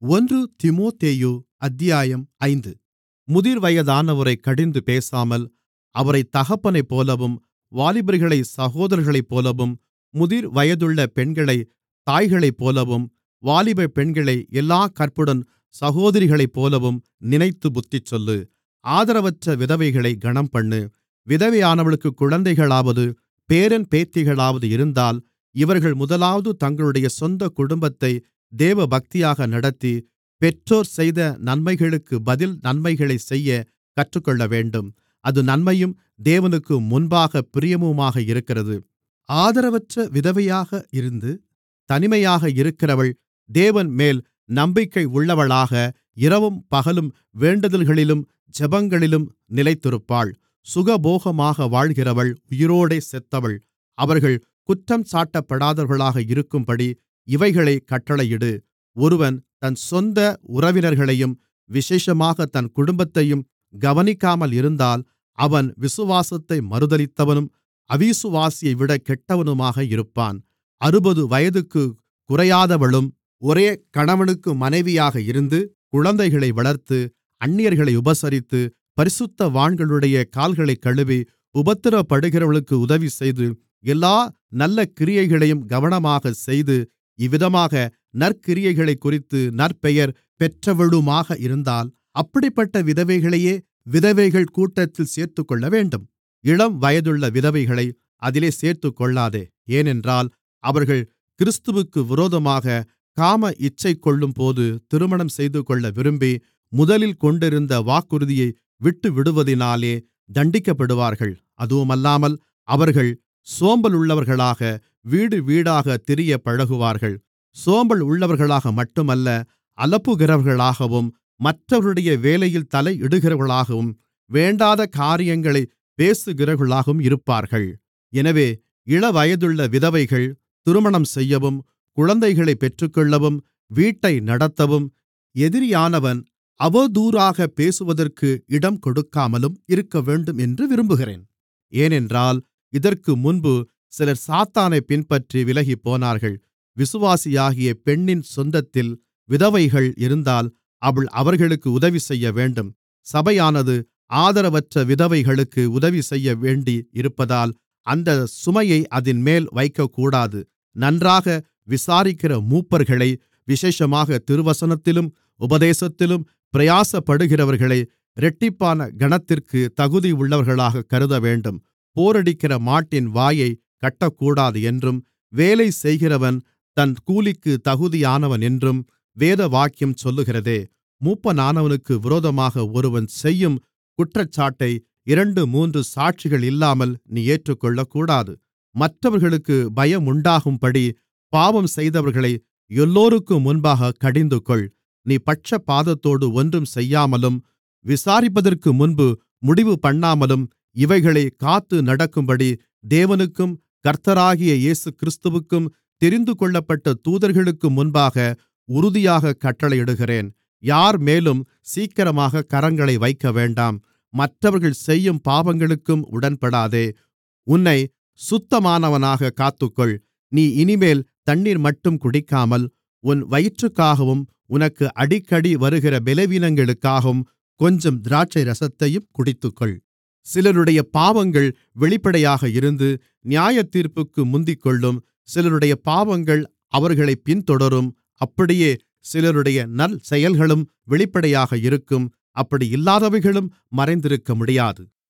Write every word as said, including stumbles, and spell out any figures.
ஒன்று தீமோத்தேயு அத்தியாயம் ஐந்து. முதிர்வயதானவரைக் கடிந்து பேசாமல், அவரைத் தகப்பனைப்போலவும், வாலிபர்களைச் சகோதரர்களைப்போலவும், முதிர்வயதுள்ள பெண்களைத் தாய்களைப்போலவும், வாலிபப் பெண்களை எல்லாக் கற்புடன் சகோதரிகளைப்போலவும் நினைத்து புத்திசொல்லு. ஆதரவற்ற விதவைகளைக் கனம்பண்ணு. விதவையானவளுக்குக் குழந்தைகளாவது பேரன் பேத்திகளாவது இருந்தால், இவர்கள் முதலாவது தங்களுடைய சொந்தக் குடும்பத்தை தேவபக்தியாக நடத்தி, பெற்றோர் செய்த நன்மைகளுக்குப் பதில் நன்மைகளைச் செய்யக் கற்றுக்கொள்ளவேண்டும். அது நன்மையும் தேவனுக்கு முன்பாகப் பிரியமுமாக இருக்கிறது. ஆதரவற்ற விதவையாக இருந்து தனிமையாக இருக்கிறவள் தேவன்மேல் நம்பிக்கை உள்ளவளாக இரவும் பகலும் வேண்டுதல்களிலும் ஜெபங்களிலும் நிலைத்திருப்பாள். சுகபோகமாக வாழ்கிறவள் உயிரோடே செத்தவள். அவர்கள் குற்றஞ்சாட்டப்படாதவர்களாக இருக்கும்படி இவைகளைக் கட்டளையிடு. ஒருவன் தன் சொந்த உறவினர்களையும் விசேஷமாகத் தன் குடும்பத்தையும் கவனிக்காமல் இருந்தால், அவன் விசுவாசத்தை மறுதலித்தவனும் அவிசுவாசியைவிட கெட்டவனுமாக இருப்பான். அறுபது வயதுக்குக் குறையாதவளும் ஒரே கணவனுக்கு மனைவியாக இருந்து குழந்தைகளை வளர்த்து, அந்நியர்களை உபசரித்து, பரிசுத்தவான்களுடைய கால்களைக் கழுவி, உபத்திரவப்படுகிறவர்களுக்கு உதவிசெய்து, எல்லா நல்ல கிரியைகளையும் கவனமாகச் செய்து, இவ்விதமாக நற்கிரியைகளைக்குறித்து நற்பெயர் பெற்றவளுமாக இருந்தால், அப்படிப்பட்ட விதவைகளையே விதவைகள் கூட்டத்தில் சேர்த்துக்கொள்ளவேண்டும். இளம் வயதுள்ள விதவைகளை அதிலே சேர்த்துக்கொள்ளாதே. ஏனென்றால் அவர்கள் கிறிஸ்துவுக்கு விரோதமாக காம இச்சைகொள்ளும்போது திருமணம் செய்துகொள்ள விரும்பி, முதலில் கொண்டிருந்த வாக்குறுதியை விட்டுவிடுவதினாலே தண்டிக்கப்படுவார்கள். அதுவுமல்லாமல் அவர்கள் சோம்பலுள்ளவர்களாக வீடு வீடாகத் திரியப் பழகுவார்கள். சோம்பல் உள்ளவர்களாக மட்டுமல்ல, அலப்புகிறவர்களாகவும் மற்றவர்களுடைய வேலையில் தலையிடுகிறவர்களாகவும் வேண்டாத காரியங்களைப் பேசுகிறவர்களாகவும் இருப்பார்கள். எனவே இளவயதுள்ள விதவைகள் திருமணம் செய்யவும், குழந்தைகளைப் பெற்றுக்கொள்ளவும், வீட்டை நடத்தவும், எதிரியானவன் அவதூறாகப் பேசுவதற்கு இடம் கொடுக்காமலும் இருக்கவேண்டும் என்று விரும்புகிறேன். ஏனென்றால் இதற்கு முன்பு சிலர் சாத்தானைப் பின்பற்றி விலகிப்போனார்கள். விசுவாசியாகிய பெண்ணின் சொந்தத்தில் விதவைகள் இருந்தால் அவள் அவர்களுக்கு உதவி செய்யவேண்டும். சபையானது ஆதரவற்ற விதவைகளுக்கு உதவி செய்ய வேண்டி இருப்பதால் அந்தச் சுமையை அதின்மேல் வைக்கக்கூடாது. நன்றாக விசாரிக்கிற மூப்பர்களை, விசேஷமாக திருவசனத்திலும் உபதேசத்திலும் பிரயாசப்படுகிறவர்களை இரட்டிப்பான கனத்திற்கு தகுதியுள்ளவர்களாகக் கருதவேண்டும். போரடிக்கிற மாட்டின் வாயைக் கட்டக்கூடாது என்றும், வேலை செய்கிறவன் தன் கூலிக்குத் தகுதியானவன் என்றும் வேதவாக்கியம் சொல்லுகிறதே. மூப்பனானவனுக்கு விரோதமாக ஒருவன் செய்யும் குற்றச்சாட்டை இரண்டு மூன்று சாட்சிகள் இல்லாமல் நீ ஏற்றுக்கொள்ளக்கூடாது. மற்றவர்களுக்கு பயமுண்டாகும்படி பாவம் செய்தவர்களை எல்லோருக்கும் முன்பாகக் கடிந்துகொள். நீ பட்சபாதத்தோடு ஒன்றும் செய்யாமலும், விசாரிப்பதற்கு முன்பு முடிவு பண்ணாமலும் இவைகளைக் காத்து நடக்கும்படி தேவனுக்கும் கர்த்தராகிய இயேசு கிறிஸ்துவுக்கும் தெரிந்துகொள்ளப்பட்ட தூதர்களுக்கும் முன்பாக உறுதியாகக் கட்டளையிடுகிறேன். யார் மேலும் சீக்கிரமாக கரங்களை வைக்கவேண்டாம். மற்றவர்கள் செய்யும் பாவங்களுக்கும் உடன்படாதே. உன்னை சுத்தமானவனாகக் காத்துக்கொள். நீ இனிமேல் தண்ணீர் மட்டும் குடிக்காமல், உன் வயிற்றுக்காகவும் உனக்கு அடிக்கடி வருகிற பலவீனங்களுக்காகவும் கொஞ்சம் திராட்சை ரசத்தையும் குடித்துக்கொள். சிலருடைய பாவங்கள் வெளிப்படையாக இருந்து நியாயத்தீர்ப்புக்கு முந்திக்கொள்ளும். சிலருடைய பாவங்கள் அவர்களைப் பின்தொடரும். அப்படியே சிலருடைய நற்செயல்களும் வெளிப்படையாக இருக்கும். அப்படி இல்லாதவைகளும் மறைந்திருக்க முடியாது.